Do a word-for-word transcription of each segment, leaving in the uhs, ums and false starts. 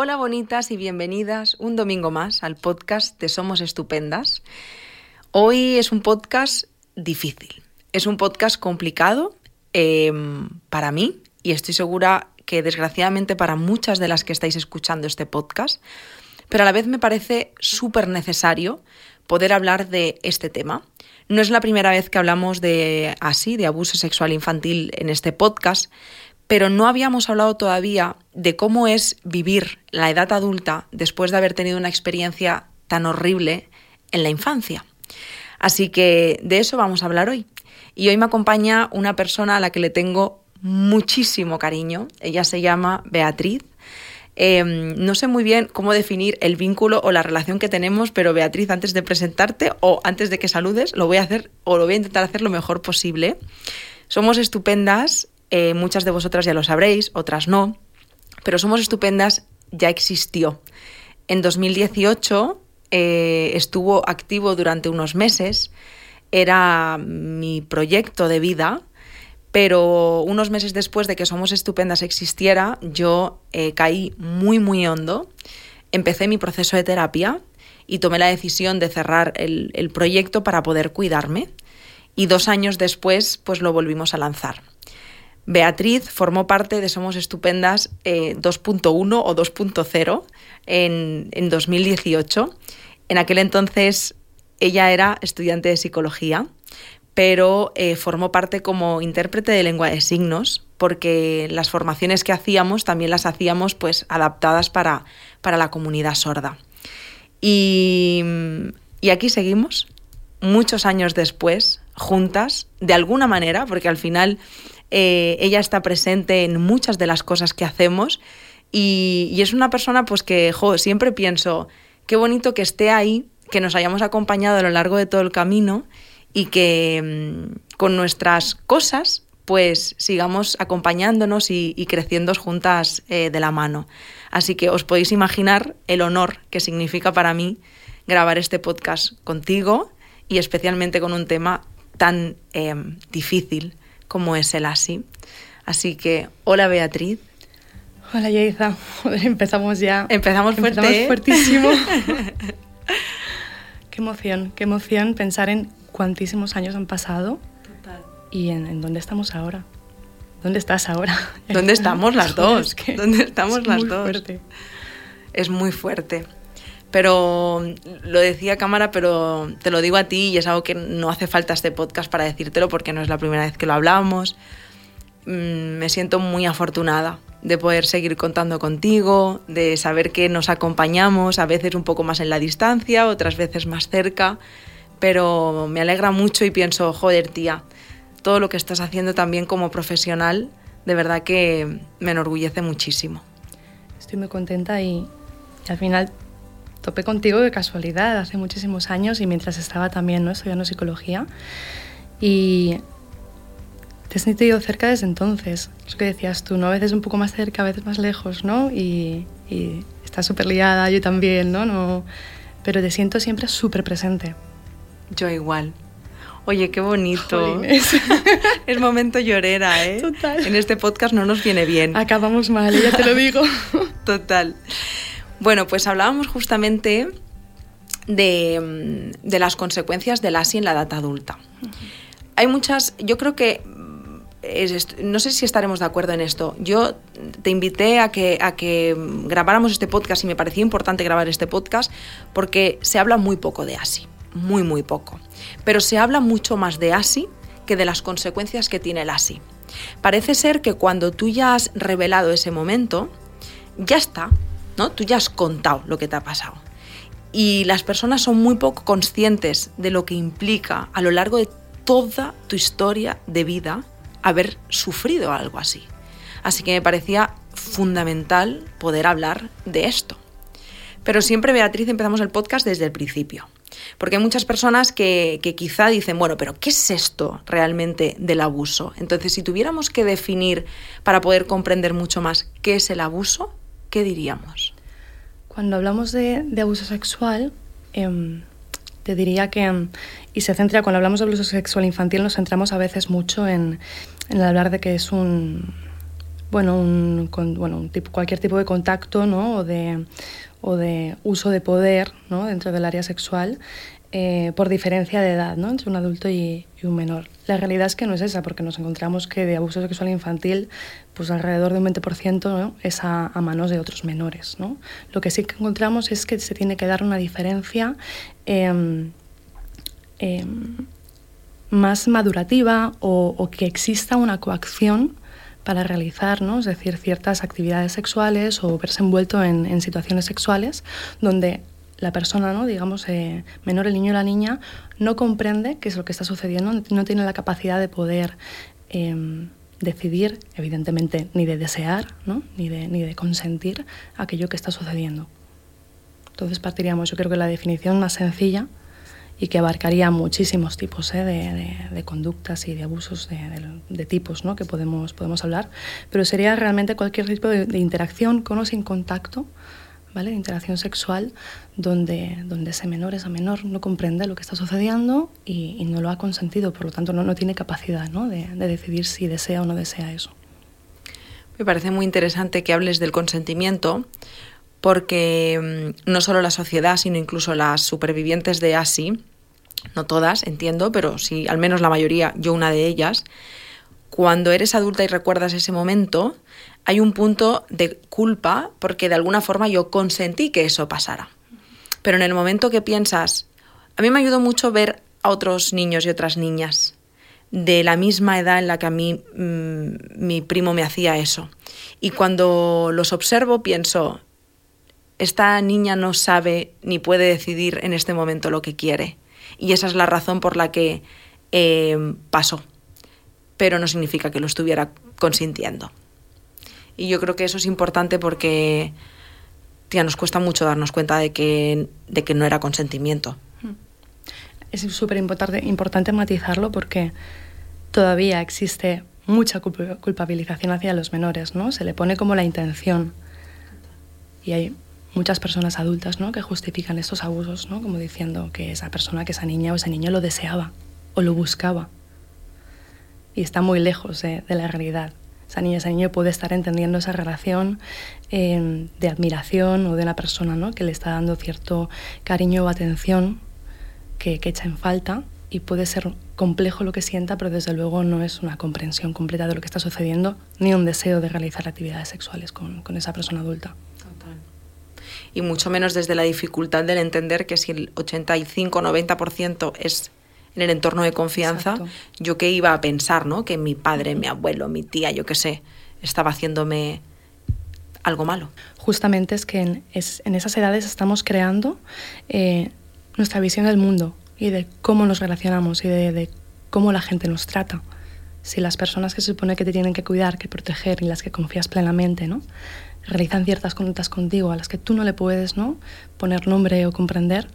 Hola bonitas y bienvenidas un domingo más al podcast de Somos Estupendas. Hoy es un podcast difícil, es un podcast complicado eh, para mí y estoy segura que desgraciadamente para muchas de las que estáis escuchando este podcast, pero a la vez me parece súper necesario poder hablar de este tema. No es la primera vez que hablamos de así, de abuso sexual infantil en este podcast, pero no habíamos hablado todavía de cómo es vivir la edad adulta después de haber tenido una experiencia tan horrible en la infancia. Así que de eso vamos a hablar hoy. Y hoy me acompaña una persona a la que le tengo muchísimo cariño. Ella se llama Beatriz. Eh, no sé muy bien cómo definir el vínculo o la relación que tenemos, pero Beatriz, antes de presentarte o antes de que saludes, lo voy a hacer o lo voy a intentar hacer lo mejor posible. Somos Estupendas. Eh, muchas de vosotras ya lo sabréis, otras no, pero Somos Estupendas ya existió. En dos mil dieciocho eh, estuvo activo durante unos meses, era mi proyecto de vida, pero unos meses después de que Somos Estupendas existiera, yo eh, caí muy muy hondo, empecé mi proceso de terapia y tomé la decisión de cerrar el, el proyecto para poder cuidarme, y dos años después pues lo volvimos a lanzar. Beatriz formó parte de Somos Estupendas eh, dos punto uno o dos punto cero en, en dos mil dieciocho. En aquel entonces ella era estudiante de psicología, pero eh, formó parte como intérprete de lengua de signos, porque las formaciones que hacíamos también las hacíamos pues, adaptadas para, para la comunidad sorda. Y, y aquí seguimos, muchos años después, juntas, de alguna manera, porque al final Eh, ella está presente en muchas de las cosas que hacemos y, y es una persona pues que jo, siempre pienso, qué bonito que esté ahí, que nos hayamos acompañado a lo largo de todo el camino y que mmm, con nuestras cosas pues sigamos acompañándonos y, y creciendo juntas eh, de la mano. Así que os podéis imaginar el honor que significa para mí grabar este podcast contigo y especialmente con un tema tan eh, difícil como es el así. Así que, hola Beatriz. Hola Yaiza. Joder, empezamos ya. Empezamos fuerte, Empezamos ¿eh? fuertísimo. Qué emoción, qué emoción pensar en cuantísimos años han pasado. Total. Y en, en dónde estamos ahora. ¿Dónde estás ahora? ¿Dónde estamos las dos? Joder, es que ¿Dónde estamos es las muy dos? Fuerte. Es muy fuerte. Pero lo decía a cámara, pero te lo digo a ti y es algo que no hace falta este podcast para decírtelo porque no es la primera vez que lo hablamos. Mm, me siento muy afortunada de poder seguir contando contigo, de saber que nos acompañamos, a veces un poco más en la distancia, otras veces más cerca, pero me alegra mucho y pienso, joder tía, todo lo que estás haciendo también como profesional, de verdad que me enorgullece muchísimo. Estoy muy contenta y, y al final topé contigo de casualidad hace muchísimos años y mientras estaba también, ¿no?, estudiando psicología, y te he sentido cerca desde entonces. Es lo que decías tú, ¿no? A veces un poco más cerca, a veces más lejos, ¿no? Y, y estás súper liada, yo también, ¿no? no Pero te siento siempre súper presente. Yo igual. Oye, qué bonito. Jolines. Es momento llorera, ¿eh? Total. En este podcast no nos viene bien. Acabamos mal, ya te lo digo. Total. Bueno, pues hablábamos justamente de, de las consecuencias del A S I en la edad adulta. Uh-huh. Hay muchas, yo creo que, es, no sé si estaremos de acuerdo en esto, yo te invité a que, a que grabáramos este podcast y me parecía importante grabar este podcast porque se habla muy poco de A S I, muy muy poco, pero se habla mucho más de A S I que de las consecuencias que tiene el A S I. Parece ser que cuando tú ya has revelado ese momento, ya está, ¿no? Tú ya has contado lo que te ha pasado. Y las personas son muy poco conscientes de lo que implica a lo largo de toda tu historia de vida haber sufrido algo así. Así que me parecía fundamental poder hablar de esto. Pero siempre, Beatriz, empezamos el podcast desde el principio. Porque hay muchas personas que, que quizá dicen, bueno, pero ¿qué es esto realmente del abuso? Entonces, si tuviéramos que definir para poder comprender mucho más qué es el abuso, ¿qué diríamos? Cuando hablamos de, de abuso sexual, eh, te diría que, eh, y se centra, cuando hablamos de abuso sexual infantil, nos centramos a veces mucho en, en hablar de que es un, bueno, un, con, bueno un tipo, cualquier tipo de contacto, ¿no? o, de, o de uso de poder, ¿no? dentro del área sexual, eh, por diferencia de edad, ¿no? entre un adulto y, y un menor. La realidad es que no es esa, porque nos encontramos que de abuso sexual infantil, pues alrededor de un veinte por ciento, ¿no? es a, a manos de otros menores, ¿no? Lo que sí que encontramos es que se tiene que dar una diferencia eh, eh, más madurativa, o, o que exista una coacción para realizar, ¿no? es decir, ciertas actividades sexuales o verse envuelto en, en situaciones sexuales donde la persona, ¿no? digamos, eh, menor, el niño o la niña, no comprende qué es lo que está sucediendo, no tiene la capacidad de poder eh, decidir, evidentemente, ni de desear, ¿no? ni, de, ni de consentir aquello que está sucediendo. Entonces partiríamos, yo creo que la definición más sencilla, y que abarcaría muchísimos tipos ¿eh? de, de, de conductas y de abusos de, de, de tipos, ¿no? que podemos, podemos hablar, pero sería realmente cualquier tipo de, de interacción con o sin contacto, ¿vale? de interacción sexual, donde, donde ese menor, esa menor no comprende lo que está sucediendo y, y no lo ha consentido, por lo tanto no, no tiene capacidad, ¿no? de, de decidir si desea o no desea eso. Me parece muy interesante que hables del consentimiento, porque no solo la sociedad, sino incluso las supervivientes de A S I, no todas, entiendo, pero sí, al menos la mayoría, yo una de ellas, cuando eres adulta y recuerdas ese momento, hay un punto de culpa porque de alguna forma yo consentí que eso pasara. Pero en el momento que piensas, a mí me ayudó mucho ver a otros niños y otras niñas de la misma edad en la que a mí mmm, mi primo me hacía eso. Y cuando los observo pienso, esta niña no sabe ni puede decidir en este momento lo que quiere. Y esa es la razón por la que eh, pasó. Pero no significa que lo estuviera consintiendo. Y yo creo que eso es importante porque, tía, nos cuesta mucho darnos cuenta de que, de que no era consentimiento. Es súper importante, importante matizarlo, porque todavía existe mucha culpabilización hacia los menores, ¿no? Se le pone como la intención. Y hay muchas personas adultas, ¿no? que justifican estos abusos, ¿no? como diciendo que esa persona, que esa niña o ese niño lo deseaba o lo buscaba. Y está muy lejos de, de la realidad. Esa niña, ese niño puede estar entendiendo esa relación eh, de admiración o de una persona, ¿no? que le está dando cierto cariño o atención que, que echa en falta, y puede ser complejo lo que sienta, pero desde luego no es una comprensión completa de lo que está sucediendo, ni un deseo de realizar actividades sexuales con, con esa persona adulta. Total. Y mucho menos desde la dificultad del entender que si el ochenta y cinco a noventa por ciento es en el entorno de confianza, exacto, yo qué iba a pensar, ¿no? Que mi padre, mi abuelo, mi tía, yo qué sé, estaba haciéndome algo malo. Justamente es que en, es, en esas edades estamos creando eh, nuestra visión del mundo y de cómo nos relacionamos y de, de cómo la gente nos trata. Si las personas que se supone que te tienen que cuidar, que proteger y las que confías plenamente, ¿no? realizan ciertas conductas contigo a las que tú no le puedes, ¿no? poner nombre o comprender,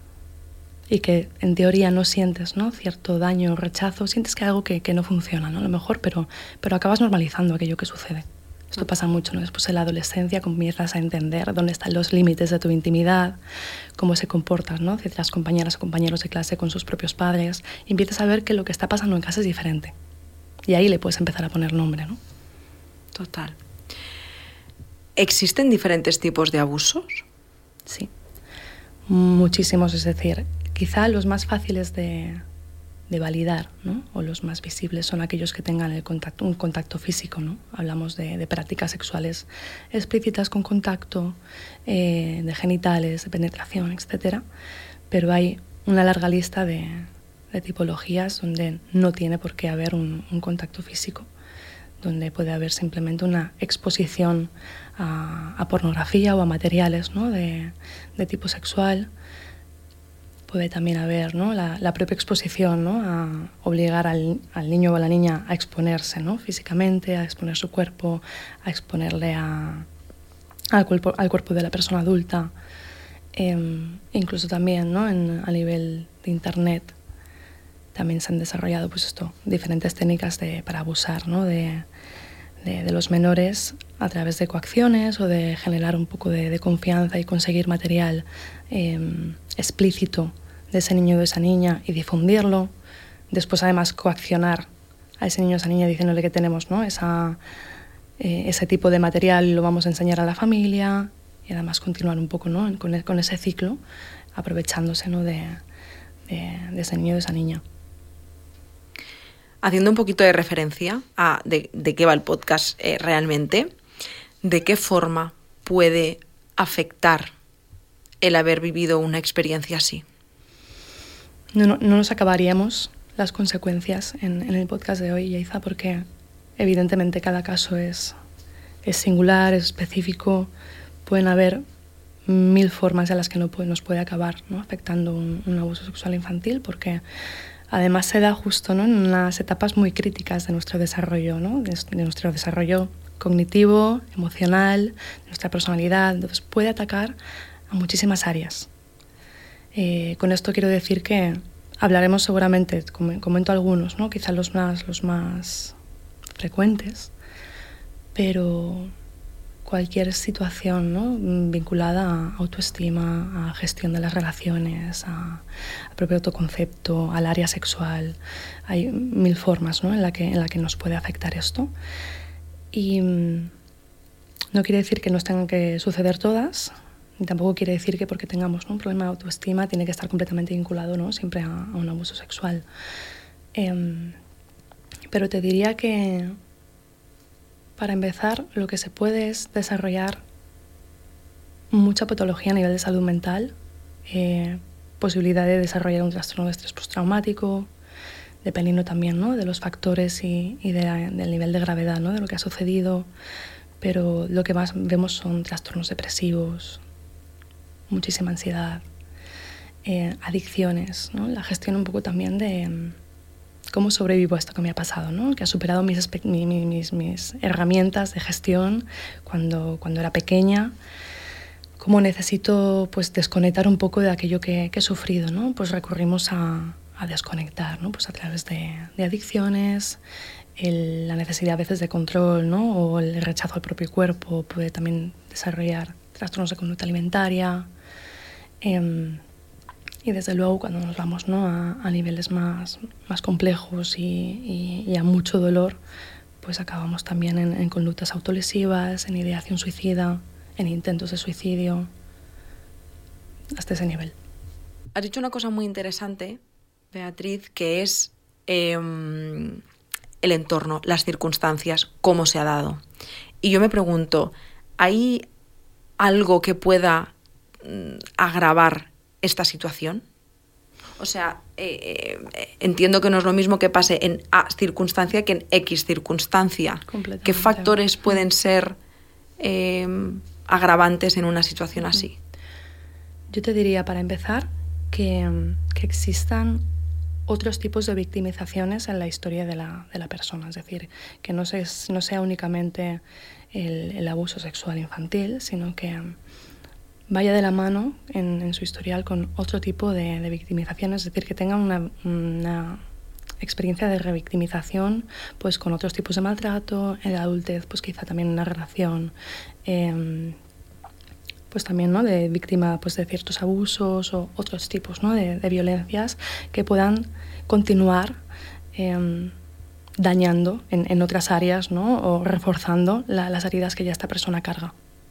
y que en teoría no sientes, ¿no? cierto daño o rechazo, sientes que hay algo que, que no funciona, ¿no? a lo mejor, pero, pero acabas normalizando aquello que sucede. Esto pasa mucho, ¿no? Después de la adolescencia comienzas a entender dónde están los límites de tu intimidad, cómo se comportan, ¿no? ciertas compañeras o compañeros de clase con sus propios padres, y empiezas a ver que lo que está pasando en casa es diferente. Y ahí le puedes empezar a poner nombre, ¿no? Total. ¿Existen diferentes tipos de abusos? Sí, muchísimos, es decir, quizá los más fáciles de, de validar, ¿no? o los más visibles son aquellos que tengan el contacto, un contacto físico, ¿no? Hablamos de, de prácticas sexuales explícitas con contacto, eh, de genitales, de penetración, etcétera. Pero hay una larga lista de, de tipologías donde no tiene por qué haber un, un contacto físico, donde puede haber simplemente una exposición a, a pornografía o a materiales, ¿no? de, de tipo sexual. Puede también haber, ¿no? la, la propia exposición, ¿no? a obligar al, al niño o a la niña a exponerse, ¿no? físicamente, a exponer su cuerpo, a exponerle a, al, cuerpo, al cuerpo de la persona adulta. Eh, incluso también, ¿no? en, a nivel de Internet también se han desarrollado pues esto, diferentes técnicas de, para abusar, ¿no? de, de, de los menores a través de coacciones o de generar un poco de, de confianza y conseguir material eh, explícito de ese niño o de esa niña y difundirlo. Después además coaccionar a ese niño o esa niña diciéndole que tenemos, ¿no? esa, eh, ese tipo de material lo vamos a enseñar a la familia y además continuar un poco, ¿no?, con, con ese ciclo, aprovechándose, ¿no?, de, de, de ese niño o de esa niña. Haciendo un poquito de referencia a de, de qué va el podcast eh, realmente, ¿de qué forma puede afectar el haber vivido una experiencia así? No, no, no nos acabaríamos las consecuencias en, en el podcast de hoy, Yaiza, porque evidentemente cada caso es, es singular, es específico. Pueden haber mil formas en las que no puede, nos puede acabar, ¿no?, afectando un, un abuso sexual infantil, porque además se da justo, ¿no?, en unas etapas muy críticas de nuestro desarrollo, ¿no?, de, de nuestro desarrollo cognitivo, emocional, de nuestra personalidad. Entonces puede atacar a muchísimas áreas. Eh, con esto quiero decir que hablaremos seguramente, comento algunos, ¿no?, quizás los más, los más frecuentes, pero cualquier situación, ¿no?, vinculada a autoestima, a gestión de las relaciones, a, a propio autoconcepto, al área sexual. Hay mil formas, ¿no?, en la que, en la que nos puede afectar esto. Y mmm, no quiere decir que nos tengan que suceder todas, ni tampoco quiere decir que porque tengamos, ¿no?, un problema de autoestima tiene que estar completamente vinculado, ¿no?, siempre a, a un abuso sexual. Eh, pero te diría que, para empezar, lo que se puede es desarrollar mucha patología a nivel de salud mental, eh, posibilidad de desarrollar un trastorno de estrés postraumático, dependiendo también, ¿no?, de los factores y, y de la, del nivel de gravedad, ¿no?, de lo que ha sucedido. Pero lo que más vemos son trastornos depresivos, muchísima ansiedad, eh, adicciones, ¿no?, la gestión un poco también de cómo sobrevivo a esto que me ha pasado, ¿no?, que ha superado mis, mis, mis herramientas de gestión cuando, cuando era pequeña, cómo necesito, pues, desconectar un poco de aquello que, que he sufrido, ¿no? Pues recurrimos a, a desconectar, ¿no?, pues a través de, de adicciones, el, la necesidad a veces de control, ¿no?, o el rechazo al propio cuerpo puede también desarrollar trastornos de conducta alimentaria. Eh, Y desde luego cuando nos vamos, ¿no?, a, a niveles más, más complejos y, y, y a mucho dolor, pues acabamos también en, en conductas autolesivas, en ideación suicida, en intentos de suicidio, hasta ese nivel. Has dicho una cosa muy interesante, Beatriz, que es eh, el entorno, las circunstancias, cómo se ha dado. Y yo me pregunto, ¿hay algo que pueda mm, agravar esta situación? O sea, eh, eh, entiendo que no es lo mismo que pase en A circunstancia que en X circunstancia. ¿Qué factores pueden ser eh, agravantes en una situación uh-huh. así? Yo te diría, para empezar, que, que existan otros tipos de victimizaciones en la historia de la, de la persona. Es decir, que no, se, no sea únicamente el, el abuso sexual infantil, sino que vaya de la mano en, en su historial con otro tipo de, de victimización, es decir, que tenga una, una experiencia de revictimización, pues con otros tipos de maltrato, en la adultez, pues quizá también una relación, eh, pues también, ¿no?, de víctima, pues, de ciertos abusos o otros tipos, ¿no?, de, de violencias que puedan continuar eh, dañando en, en otras áreas, ¿no?, o reforzando la, las heridas que ya esta persona carga.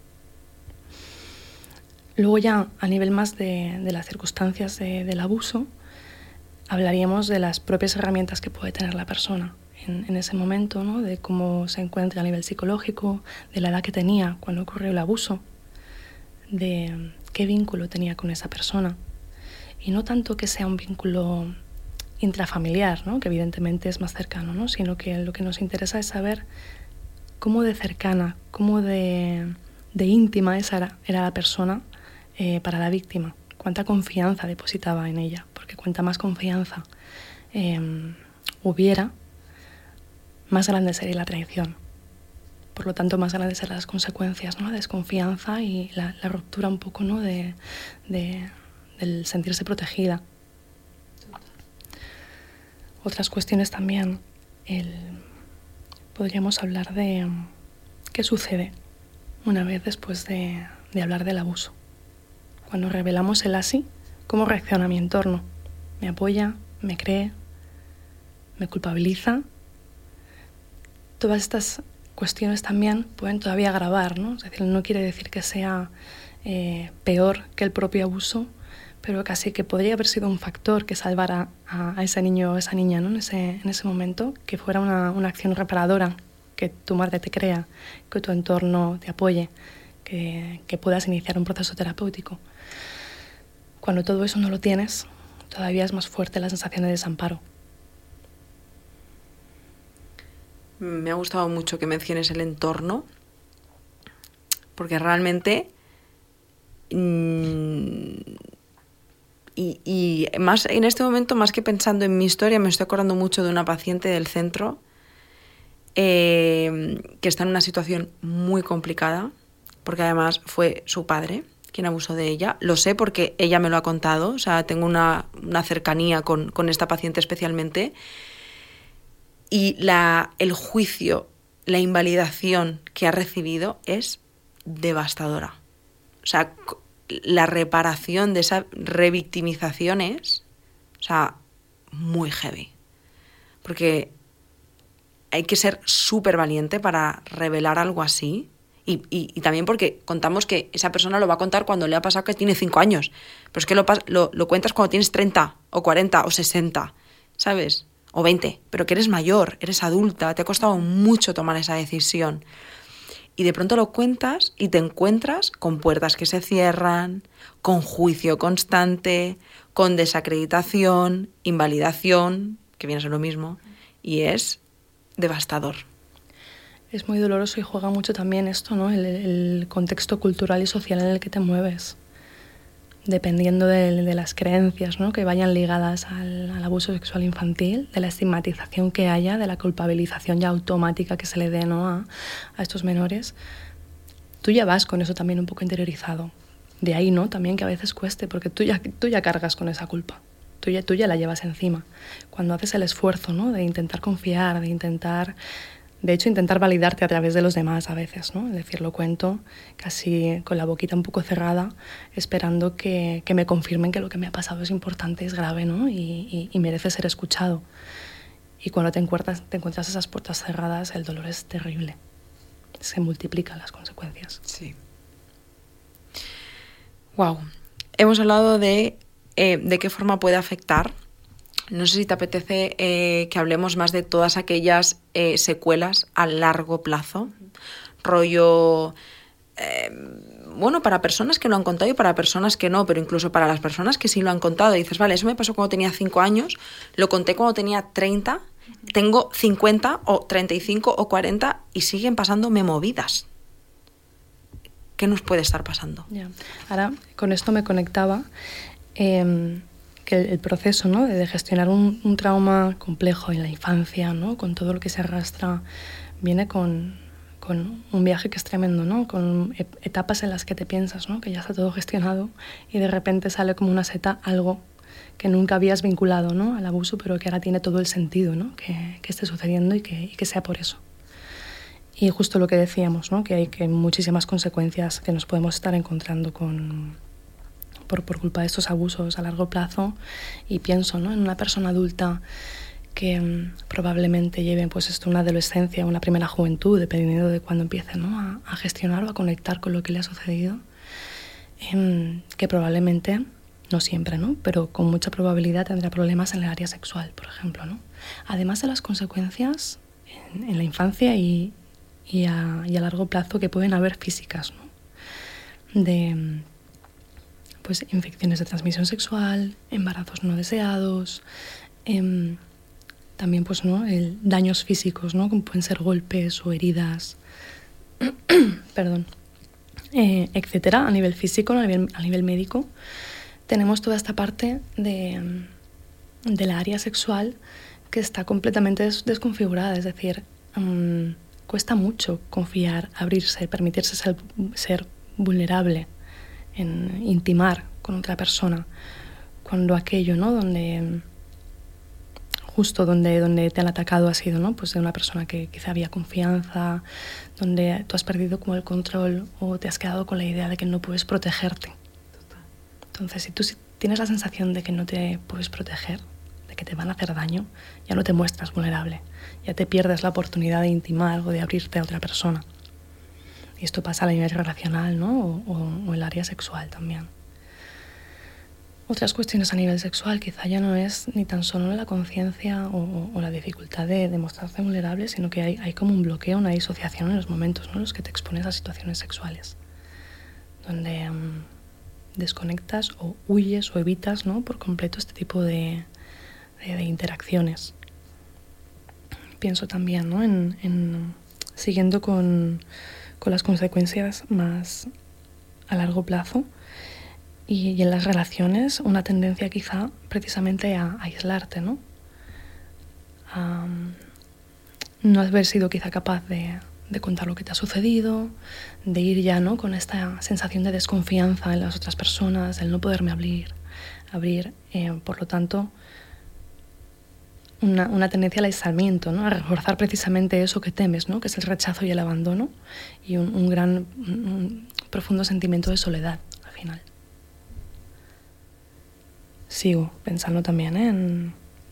Luego ya a nivel más de, de las circunstancias de, del abuso, hablaríamos de las propias herramientas que puede tener la persona en, en ese momento, ¿no?, de cómo se encuentra a nivel psicológico, de la edad que tenía cuando ocurrió el abuso, de qué vínculo tenía con esa persona. Y no tanto que sea un vínculo intrafamiliar, ¿no?, que evidentemente es más cercano, ¿no?, sino que lo que nos interesa es saber cómo de cercana, cómo de, de íntima esa era, era la persona Eh, para la víctima, cuánta confianza depositaba en ella, porque cuanta más confianza eh, hubiera, más grande sería la traición. Por lo tanto, más grandes serán las consecuencias, ¿no?, la desconfianza y la, la ruptura un poco, ¿no?, de, de, del sentirse protegida. Otras cuestiones también, el, podríamos hablar de qué sucede una vez después de, de hablar del abuso. Cuando revelamos el así, ¿cómo reacciona mi entorno? ¿Me apoya? ¿Me cree? ¿Me culpabiliza? Todas estas cuestiones también pueden todavía agravar, ¿no? Es decir, no quiere decir que sea eh, peor que el propio abuso, pero casi que podría haber sido un factor que salvara a, a ese niño o esa niña, ¿no? en, ese, en ese momento, que fuera una, una acción reparadora, que tu madre te crea, que tu entorno te apoye, que, que puedas iniciar un proceso terapéutico. Cuando todo eso no lo tienes, todavía es más fuerte la sensación de desamparo. Me ha gustado mucho que menciones el entorno, porque realmente mmm, y, y más en este momento, más que pensando en mi historia, me estoy acordando mucho de una paciente del centro eh, que está en una situación muy complicada, porque además fue su padre quien abusó de ella. Lo sé porque ella me lo ha contado, o sea, tengo una, una cercanía con, con esta paciente especialmente. Y la, el juicio, la invalidación que ha recibido es devastadora. O sea, la reparación de esa revictimización es, o sea, muy heavy. Porque hay que ser súper valiente para revelar algo así. Y, y, y también porque contamos que esa persona lo va a contar cuando le ha pasado que tiene cinco años. Pero es que lo, lo, lo cuentas cuando tienes treinta, o cuarenta, o sesenta, ¿sabes? O veinte, pero que eres mayor, eres adulta, te ha costado mucho tomar esa decisión. Y de pronto lo cuentas y te encuentras con puertas que se cierran, con juicio constante, con desacreditación, invalidación, que viene a ser lo mismo, y es devastador. Es muy doloroso y juega mucho también esto, ¿no? El, el contexto cultural y social en el que te mueves. Dependiendo de, de las creencias, ¿no? que vayan ligadas al, al abuso sexual infantil, de la estigmatización que haya, de la culpabilización ya automática que se le dé, ¿no? a, a estos menores, tú ya vas con eso también un poco interiorizado. De ahí, ¿no? También que a veces cueste, porque tú ya, tú ya cargas con esa culpa, tú ya, tú ya la llevas encima. Cuando haces el esfuerzo, ¿no? de intentar confiar, de intentar... De hecho, intentar validarte a través de los demás a veces, ¿no? Es decir, lo cuento casi con la boquita un poco cerrada, esperando que, que me confirmen que lo que me ha pasado es importante, es grave, ¿no? Y, y, y merece ser escuchado. Y cuando te encuentras, te encuentras esas puertas cerradas, el dolor es terrible. Se multiplican las consecuencias. Sí. Wow. Hemos hablado de, eh, de qué forma puede afectar. No sé si te apetece eh, que hablemos más de todas aquellas eh, secuelas a largo plazo, rollo, eh, bueno, para personas que lo han contado y para personas que no, pero incluso para las personas que sí lo han contado. Y dices, vale, eso me pasó cuando tenía cinco años, lo conté cuando tenía treinta, tengo cincuenta o treinta y cinco o cuarenta y siguen pasándome movidas. ¿Qué nos puede estar pasando? Ya. Ahora, con esto me conectaba... Eh, que el proceso, ¿no? de gestionar un, un trauma complejo en la infancia, ¿no? con todo lo que se arrastra, viene con, con un viaje que es tremendo, ¿no? con etapas en las que te piensas, ¿no? que ya está todo gestionado y de repente sale como una seta algo que nunca habías vinculado, ¿no? al abuso, pero que ahora tiene todo el sentido, ¿no? que, que esté sucediendo y que, y que sea por eso. Y justo lo que decíamos, ¿no? que hay que muchísimas consecuencias que nos podemos estar encontrando con... Por, por culpa de estos abusos a largo plazo, y pienso, ¿no? en una persona adulta que um, probablemente lleve pues, esto, una adolescencia, una primera juventud, dependiendo de cuándo empiece, ¿no? a, a gestionar o a conectar con lo que le ha sucedido, eh, que probablemente, no siempre, ¿no? pero con mucha probabilidad tendrá problemas en el área sexual, por ejemplo. ¿no? Además de las consecuencias en, en la infancia y, y, a, y a largo plazo que pueden haber físicas, ¿no? de... pues infecciones de transmisión sexual, embarazos no deseados, eh, también pues, ¿no? El, daños físicos, ¿no? como pueden ser golpes o heridas, perdón, eh, etcétera, a nivel físico, a nivel, a nivel médico. Tenemos toda esta parte de, de la área sexual que está completamente des, desconfigurada, es decir, um, cuesta mucho confiar, abrirse, permitirse ser, ser vulnerable, en intimar con otra persona, cuando aquello, ¿no? donde justo donde, donde te han atacado ha sido, ¿no? pues de una persona que quizá había confianza, donde tú has perdido como el control o te has quedado con la idea de que no puedes protegerte. Entonces, si tú tienes la sensación de que no te puedes proteger, de que te van a hacer daño, ya no te muestras vulnerable, ya te pierdes la oportunidad de intimar o de abrirte a otra persona. Y esto pasa a nivel relacional, ¿no? O, o, o el área sexual también. Otras cuestiones a nivel sexual quizá ya no es ni tan solo la conciencia o, o, o la dificultad de, de mostrarse vulnerable, sino que hay, hay como un bloqueo, una disociación en los momentos, ¿no?, en los que te expones a situaciones sexuales, donde um, desconectas o huyes o evitas, ¿no?, por completo este tipo de, de, de interacciones. Pienso también, ¿no?, en, en siguiendo con, con las consecuencias más a largo plazo. Y, y en las relaciones una tendencia quizá precisamente a, a aislarte, ¿no? A no haber sido quizá capaz de, de contar lo que te ha sucedido, de ir ya, ¿no?, con esta sensación de desconfianza en las otras personas, el no poderme abrir, abrir eh, por lo tanto, una, una tendencia al aislamiento, ¿no?, a reforzar precisamente eso que temes, ¿no?, que es el rechazo y el abandono, y un, un gran, un, un profundo sentimiento de soledad al final. Sigo pensando también ¿eh? en,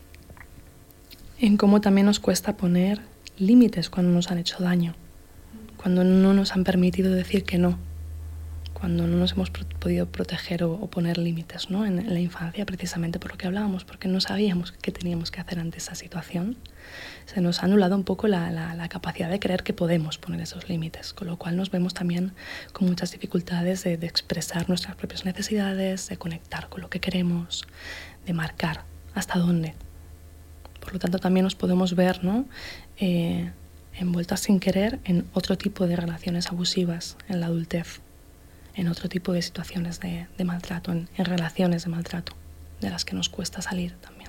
en cómo también nos cuesta poner límites cuando nos han hecho daño, cuando no nos han permitido decir que no, cuando no nos hemos pro- podido proteger o, o poner límites, ¿no?, en, en la infancia, precisamente por lo que hablábamos, porque no sabíamos qué teníamos que hacer ante esa situación. Se nos ha anulado un poco la, la, la capacidad de creer que podemos poner esos límites, con lo cual nos vemos también con muchas dificultades de, de expresar nuestras propias necesidades, de conectar con lo que queremos, de marcar hasta dónde. Por lo tanto, también nos podemos ver, ¿no?, eh, envueltas sin querer en otro tipo de relaciones abusivas en la adultez, en otro tipo de situaciones de, de maltrato, en, en relaciones de maltrato, de las que nos cuesta salir también.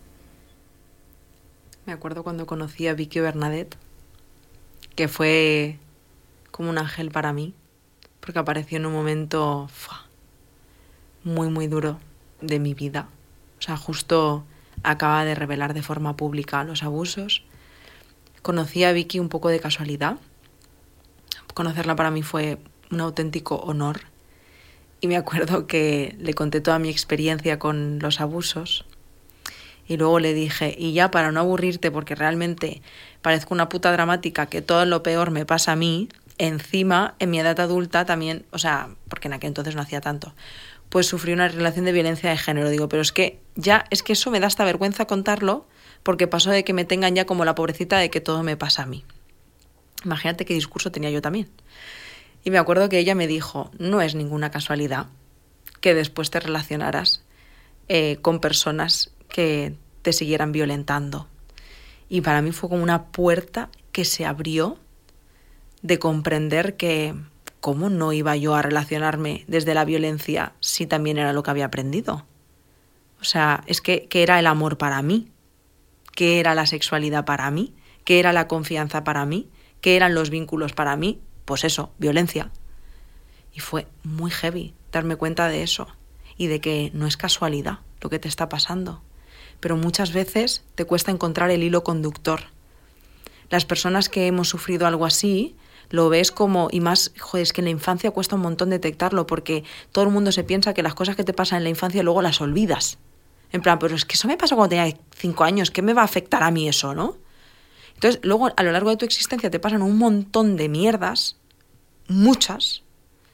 Me acuerdo cuando conocí a Vicky Bernadette, que fue como un ángel para mí, porque apareció en un momento ¡fua!, muy, muy duro de mi vida. O sea, justo acaba de revelar de forma pública los abusos. Conocí a Vicky un poco de casualidad. Conocerla para mí fue un auténtico honor. Y me acuerdo que le conté toda mi experiencia con los abusos. Y luego le dije, y ya para no aburrirte, porque realmente parezco una puta dramática, que todo lo peor me pasa a mí, encima, en mi edad adulta también, o sea, porque en aquel entonces no hacía tanto, pues sufrí una relación de violencia de género. Digo, pero es que ya, es que eso me da hasta vergüenza contarlo, porque pasó de que me tengan ya como la pobrecita de que todo me pasa a mí. Imagínate qué discurso tenía yo también. Y me acuerdo que ella me dijo, no es ninguna casualidad que después te relacionaras eh, con personas que te siguieran violentando. Y para mí fue como una puerta que se abrió de comprender que cómo no iba yo a relacionarme desde la violencia si también era lo que había aprendido. O sea, es que, que era el amor para mí, que era la sexualidad para mí, que era la confianza para mí, que eran los vínculos para mí, pues eso, violencia. Y fue muy heavy darme cuenta de eso y de que no es casualidad lo que te está pasando. Pero muchas veces te cuesta encontrar el hilo conductor. Las personas que hemos sufrido algo así, lo ves como, y más, joder, es que en la infancia cuesta un montón detectarlo, porque todo el mundo se piensa que las cosas que te pasan en la infancia luego las olvidas. En plan, pero es que eso me pasó cuando tenía cinco años, ¿qué me va a afectar a mí eso, no? Entonces, luego, a lo largo de tu existencia te pasan un montón de mierdas, muchas,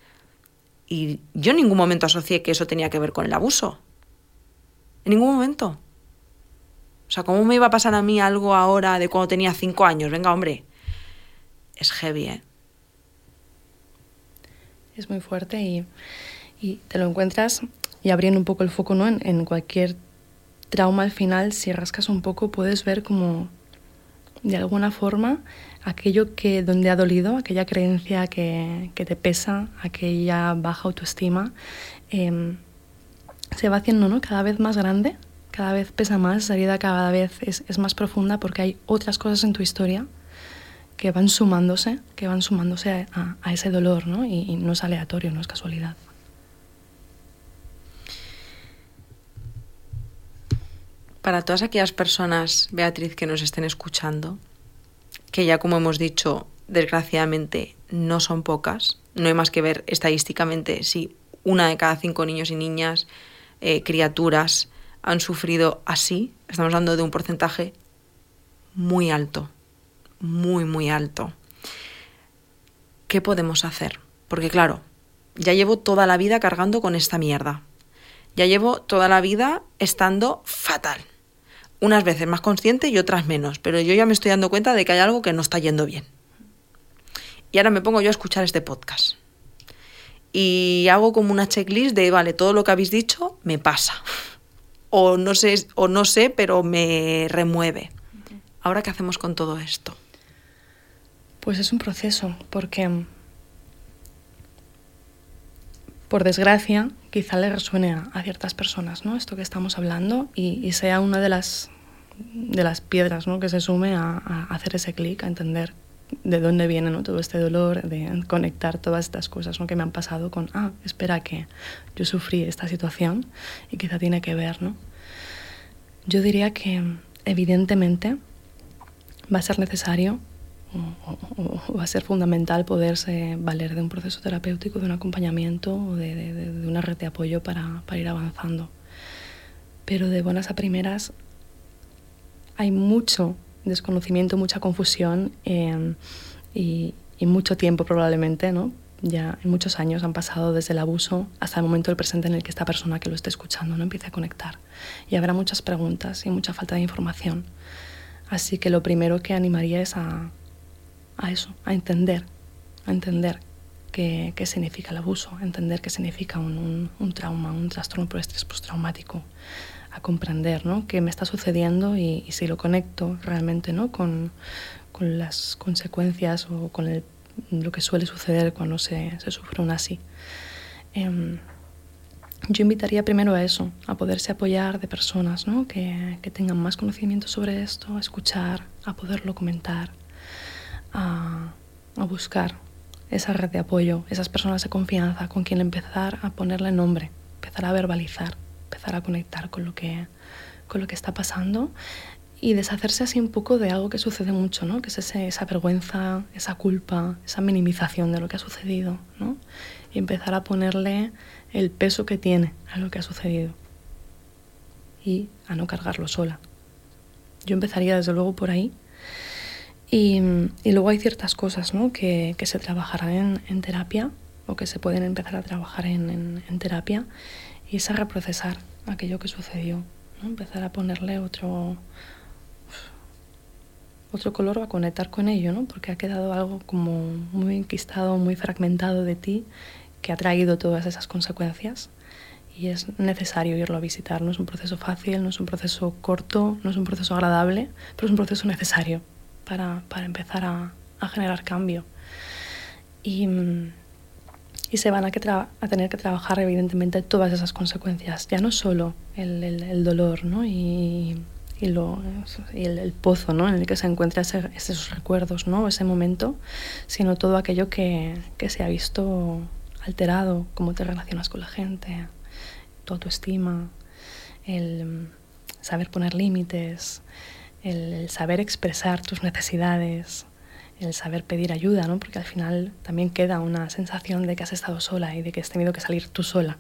y yo en ningún momento asocié que eso tenía que ver con el abuso. En ningún momento. O sea, ¿cómo me iba a pasar a mí algo ahora de cuando tenía cinco años? Venga, hombre. Es heavy, ¿eh? Es muy fuerte y, y te lo encuentras, y abriendo un poco el foco, ¿no?, en, en cualquier trauma al final, si rascas un poco puedes ver como, de alguna forma, aquello que donde ha dolido, aquella creencia que, que te pesa, aquella baja autoestima, eh, se va haciendo, ¿no?, cada vez más grande. Cada vez pesa más, esa herida cada vez es, es más profunda, porque hay otras cosas en tu historia que van sumándose, que van sumándose a, a, a ese dolor, ¿no? Y, y no es aleatorio, no es casualidad. Para todas aquellas personas, Beatriz, que nos estén escuchando, que ya como hemos dicho, desgraciadamente no son pocas, no hay más que ver estadísticamente si una de cada cinco niños y niñas, eh, criaturas, han sufrido así, estamos hablando de un porcentaje muy alto, muy, muy alto. ¿Qué podemos hacer? Porque claro, ya llevo toda la vida cargando con esta mierda. Ya llevo toda la vida estando fatal. Unas veces más consciente y otras menos, pero yo ya me estoy dando cuenta de que hay algo que no está yendo bien. Y ahora me pongo yo a escuchar este podcast. Y hago como una checklist de, vale, todo lo que habéis dicho me pasa. O no sé, o no sé, pero me remueve. ¿Ahora qué hacemos con todo esto? Pues es un proceso, porque por desgracia quizá le resuene a, a ciertas personas, ¿no? Esto que estamos hablando y, y sea una de las, de las piedras, ¿no? Que se sume a, a hacer ese clic, a entender de dónde viene, ¿no? Todo este dolor, de conectar todas estas cosas, ¿no? Que me han pasado con, ah, espera, que yo sufrí esta situación y quizá tiene que ver, ¿no? Yo diría que evidentemente va a ser necesario o, o, o va a ser fundamental poderse valer de un proceso terapéutico, de un acompañamiento o de, de, de una red de apoyo para, para ir avanzando. Pero de buenas a primeras hay mucho desconocimiento, mucha confusión eh, y, y mucho tiempo probablemente, ¿no? Ya en muchos años han pasado desde el abuso hasta el momento del presente en el que esta persona que lo esté escuchando no empiece a conectar. Y habrá muchas preguntas y mucha falta de información. Así que lo primero que animaría es a, a eso, a entender, a entender qué, qué significa el abuso, a entender qué significa un, un, un trauma, un trastorno por estrés postraumático, a comprender, ¿no? Qué me está sucediendo y, y si lo conecto realmente, ¿no? con, con las consecuencias o con el, lo que suele suceder cuando se, se sufre un así. Eh, yo invitaría primero a eso, a poderse apoyar de personas, ¿no? que, que tengan más conocimiento sobre esto, a escuchar, a poderlo comentar, a, a buscar esa red de apoyo, esas personas de confianza con quien empezar a ponerle nombre, empezar a verbalizar, empezar a conectar con lo que, con lo que está pasando y deshacerse así un poco de algo que sucede mucho, ¿no? Que es ese, esa vergüenza, esa culpa, esa minimización de lo que ha sucedido, ¿no? Y empezar a ponerle el peso que tiene a lo que ha sucedido y a no cargarlo sola. Yo empezaría desde luego por ahí y, y luego hay ciertas cosas, ¿no? que, que se trabajarán en, en terapia o que se pueden empezar a trabajar en, en, en terapia y es a reprocesar aquello que sucedió, ¿no? Empezar a ponerle otro, otro color o a conectar con ello, ¿no? Porque ha quedado algo como muy enquistado, muy fragmentado de ti que ha traído todas esas consecuencias y es necesario irlo a visitar. No es un proceso fácil, no es un proceso corto, no es un proceso agradable, pero es un proceso necesario para, para empezar a, a generar cambio. Y... Y se van a, que tra- a tener que trabajar, evidentemente, todas esas consecuencias. Ya no solo el, el, el dolor, ¿no? y, y, lo, y el, el pozo, ¿no? En el que se encuentran ese, esos recuerdos, ¿no? Ese momento, sino todo aquello que, que se ha visto alterado, cómo te relacionas con la gente, tu autoestima, el saber poner límites, el, el saber expresar tus necesidades, el saber pedir ayuda, ¿no? Porque al final también queda una sensación de que has estado sola y de que has tenido que salir tú sola.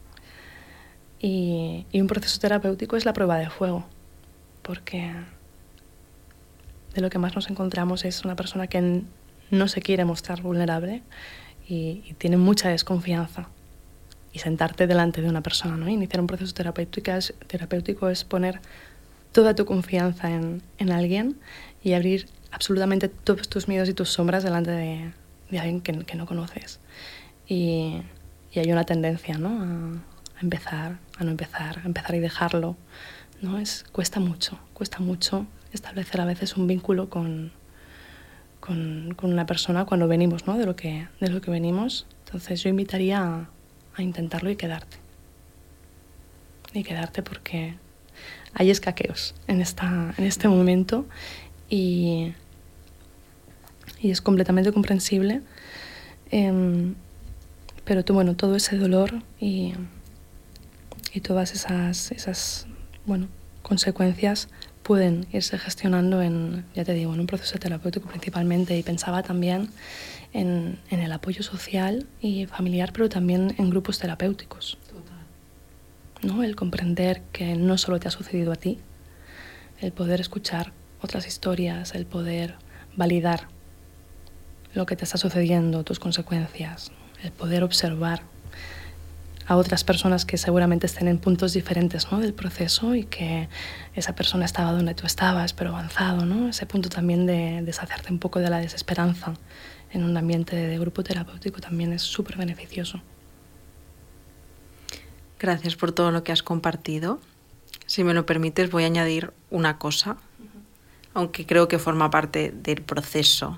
Y, y un proceso terapéutico es la prueba de fuego, porque de lo que más nos encontramos es una persona que no se quiere mostrar vulnerable y, y tiene mucha desconfianza. Y sentarte delante de una persona, ¿no? Iniciar un proceso terapéutico es, terapéutico es poner toda tu confianza en, en alguien y abrir absolutamente todos tus miedos y tus sombras delante de, de alguien que, que no conoces. Y, y hay una tendencia, ¿no? a, a empezar, a no empezar, a empezar y dejarlo, ¿no? Es, cuesta mucho, cuesta mucho establecer a veces un vínculo con, con, con una persona cuando venimos, ¿no? de, lo que, de lo que venimos. Entonces yo invitaría a, a intentarlo y quedarte. Y quedarte porque hay escaqueos en, esta, en este momento y, y es completamente comprensible. Eh, pero tú, bueno, todo ese dolor y, y todas esas, esas bueno, consecuencias pueden irse gestionando en, ya te digo, en un proceso terapéutico principalmente. Y pensaba también en, en el apoyo social y familiar, pero también en grupos terapéuticos. ¿no? El comprender que no solo te ha sucedido a ti, el poder escuchar otras historias, el poder validar lo que te está sucediendo, tus consecuencias, el poder observar a otras personas que seguramente estén en puntos diferentes, ¿no? del proceso, y que esa persona estaba donde tú estabas, pero avanzado, ¿no? Ese punto también de deshacerte un poco de la desesperanza en un ambiente de grupo terapéutico también es súper beneficioso. Gracias por todo lo que has compartido. Si me lo permites, voy a añadir una cosa, uh-huh. aunque creo que forma parte del proceso.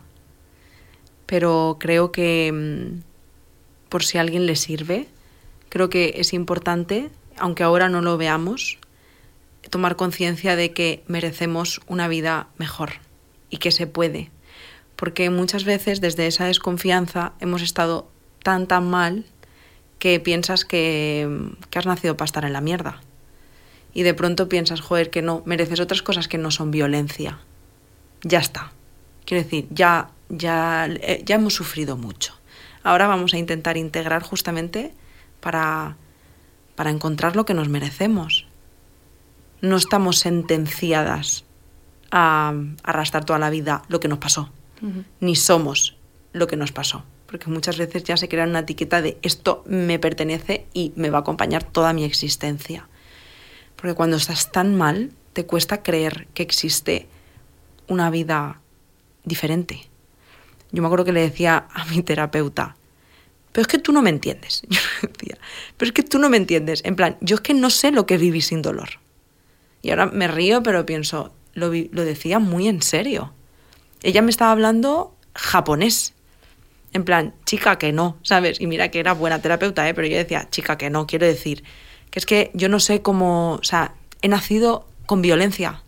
Pero creo que, por si a alguien le sirve, creo que es importante, aunque ahora no lo veamos, tomar conciencia de que merecemos una vida mejor y que se puede. Porque muchas veces desde esa desconfianza hemos estado tan tan mal que piensas que, que has nacido para estar en la mierda. Y de pronto piensas, joder, que no, mereces otras cosas que no son violencia. Ya está. Quiero decir, ya, ya, ya hemos sufrido mucho. Ahora vamos a intentar integrar justamente para, para encontrar lo que nos merecemos. No estamos sentenciadas a arrastrar toda la vida lo que nos pasó. Uh-huh. Ni somos lo que nos pasó. Porque muchas veces ya se crea una etiqueta de esto me pertenece y me va a acompañar toda mi existencia. Porque cuando estás tan mal, te cuesta creer que existe una vida diferente. Yo me acuerdo que le decía a mi terapeuta, pero es que tú no me entiendes. Yo le decía, pero es que tú no me entiendes. En plan, yo es que no sé lo que es vivir sin dolor. Y ahora me río, pero pienso, lo, vi- lo decía muy en serio. Ella me estaba hablando japonés. En plan, chica, que no, ¿sabes? Y mira que era buena terapeuta, ¿eh? Pero yo decía, chica, que no, quiero decir que es que yo no sé cómo, o sea, he nacido con violencia.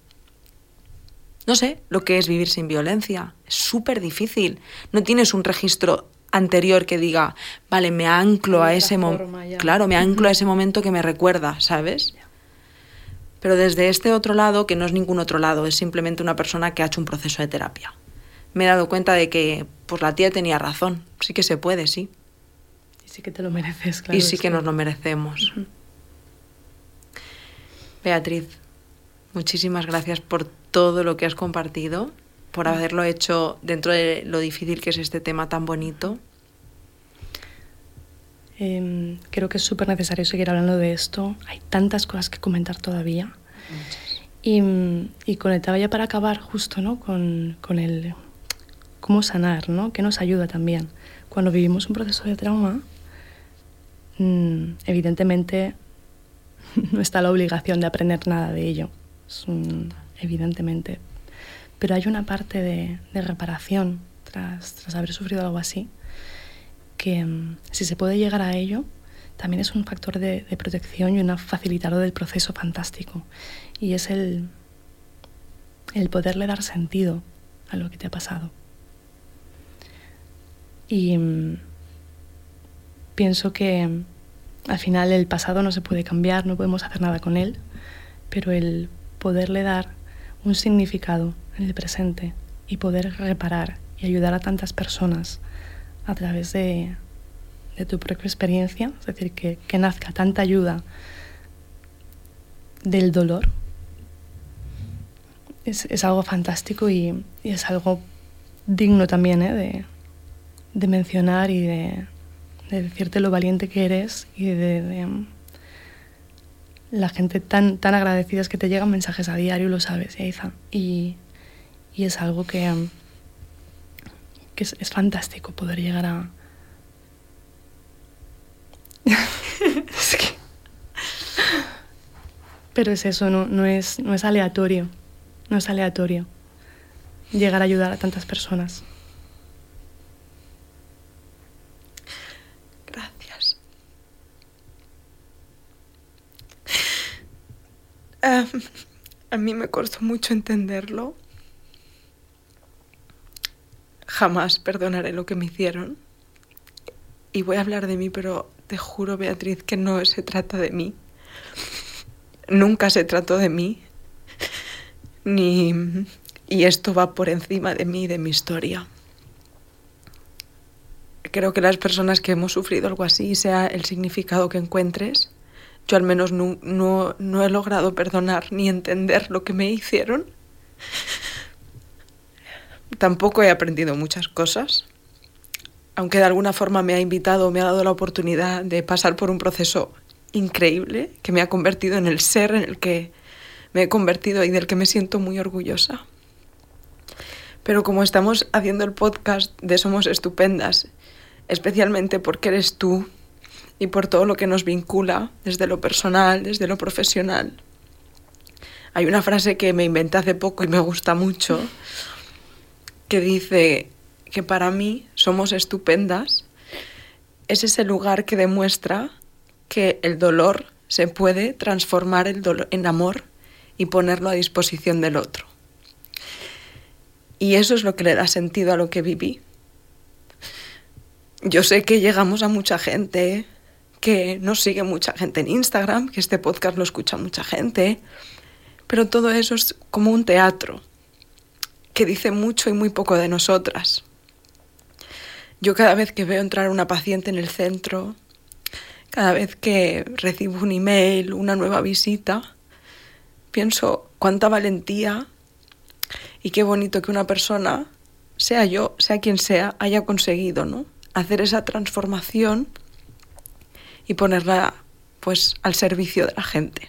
No sé lo que es vivir sin violencia. Es súper difícil. No tienes un registro anterior que diga, vale, me anclo a ese momento. Claro, me anclo a ese momento que me recuerda, ¿sabes? Pero desde este otro lado, que no es ningún otro lado, es simplemente una persona que ha hecho un proceso de terapia. Me he dado cuenta de que, pues la tía tenía razón. Sí que se puede, sí. Y sí que te lo mereces, claro. Y sí que nos lo merecemos. Uh-huh. Beatriz, muchísimas gracias por todo lo que has compartido, por haberlo hecho dentro de lo difícil que es este tema tan bonito. Eh, creo que es súper necesario seguir hablando de esto. Hay tantas cosas que comentar todavía. Muchas. Y, y conectaba ya para acabar justo, ¿no? con, con el cómo sanar, ¿no? Que nos ayuda también. Cuando vivimos un proceso de trauma, mmm, evidentemente no está la obligación de aprender nada de ello, es un, evidentemente. Pero hay una parte de, de reparación tras, tras haber sufrido algo así, que um, si se puede llegar a ello, también es un factor de, de protección y un facilitador del proceso fantástico. Y es el, el poderle dar sentido a lo que te ha pasado. Y um, pienso que um, al final el pasado no se puede cambiar, no podemos hacer nada con él, pero el poderle dar un significado en el presente y poder reparar y ayudar a tantas personas a través de, de tu propia experiencia, es decir, que, que nazca tanta ayuda del dolor, es, es algo fantástico y, y es algo digno también, ¿eh? de, de mencionar y de, de decirte lo valiente que eres y de, de la gente tan, tan agradecida es que te llegan mensajes a diario, lo sabes, Yaiza, y, y es algo que, que es, es fantástico poder llegar a... es que... Pero es eso, no, no, es, no es aleatorio, no es aleatorio llegar a ayudar a tantas personas. Gracias. Um, a mí me costó mucho entenderlo. Jamás perdonaré lo que me hicieron. Y voy a hablar de mí, pero te juro, Beatriz, que no se trata de mí. Nunca se trató de mí. Ni... Y esto va por encima de mí y de mi historia. Creo que las personas que hemos sufrido algo así, sea el significado que encuentres, Yo al menos no, no, no he logrado perdonar ni entender lo que me hicieron. Tampoco he aprendido muchas cosas, aunque de alguna forma me ha invitado, me ha dado la oportunidad de pasar por un proceso increíble que me ha convertido en el ser en el que me he convertido y del que me siento muy orgullosa. Pero como estamos haciendo el podcast de Somos Estupendas, especialmente porque eres tú y por todo lo que nos vincula, desde lo personal, desde lo profesional, hay una frase que me inventé hace poco y me gusta mucho, que dice que para mí Somos Estupendas es ese lugar que demuestra que el dolor se puede transformar el dolor en amor y ponerlo a disposición del otro. Y eso es lo que le da sentido a lo que viví. Yo sé que llegamos a mucha gente, que nos sigue mucha gente en Instagram, que este podcast lo escucha mucha gente, pero todo eso es como un teatro que dice mucho y muy poco de nosotras. Yo cada vez que veo entrar a una paciente en el centro, cada vez que recibo un email, una nueva visita, pienso cuánta valentía y qué bonito que una persona, sea yo, sea quien sea, haya conseguido, ¿no?, hacer esa transformación y ponerla, pues, al servicio de la gente.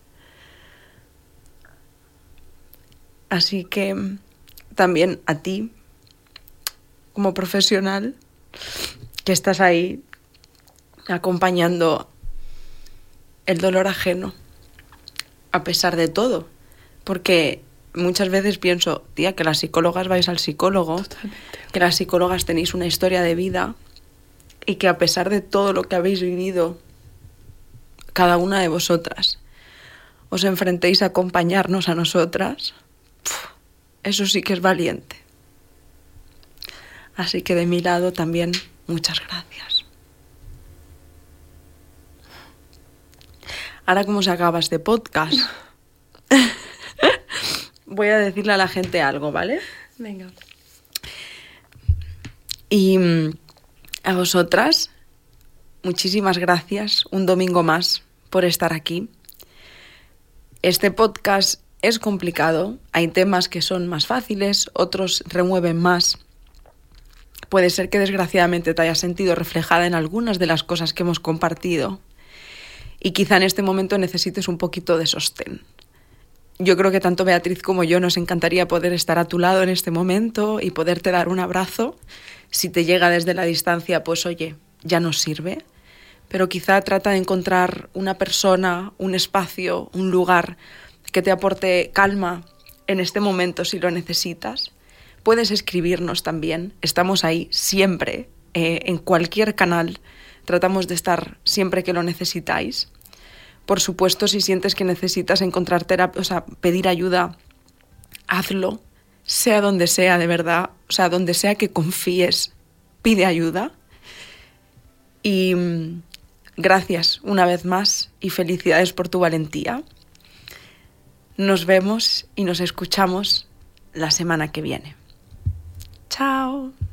Así que también a ti, como profesional, que estás ahí acompañando el dolor ajeno, a pesar de todo, porque muchas veces pienso, tía, que las psicólogas vais al psicólogo, Totalmente. que las psicólogas tenéis una historia de vida y que a pesar de todo lo que habéis vivido, cada una de vosotras, os enfrentéis a acompañarnos a nosotras, puf, eso sí que es valiente. Así que de mi lado también, muchas gracias. Ahora, ¿cómo se acaba este podcast? Voy a decirle a la gente algo, ¿vale? Venga. Y a vosotras, muchísimas gracias un domingo más por estar aquí. Este podcast es complicado, hay temas que son más fáciles, otros remueven más. Puede ser que desgraciadamente te hayas sentido reflejada en algunas de las cosas que hemos compartido y quizá en este momento necesites un poquito de sostén. Yo creo que tanto Beatriz como yo nos encantaría poder estar a tu lado en este momento y poderte dar un abrazo. Si te llega desde la distancia, pues oye, ya nos sirve. Pero quizá trata de encontrar una persona, un espacio, un lugar que te aporte calma en este momento si lo necesitas. Puedes escribirnos también, estamos ahí siempre, eh, en cualquier canal. Tratamos de estar siempre que lo necesitáis. Por supuesto, si sientes que necesitas encontrar terapia, o sea, pedir ayuda, hazlo, sea donde sea, de verdad, o sea, donde sea que confíes, pide ayuda. Y mmm, gracias una vez más y felicidades por tu valentía. Nos vemos y nos escuchamos la semana que viene. Chao.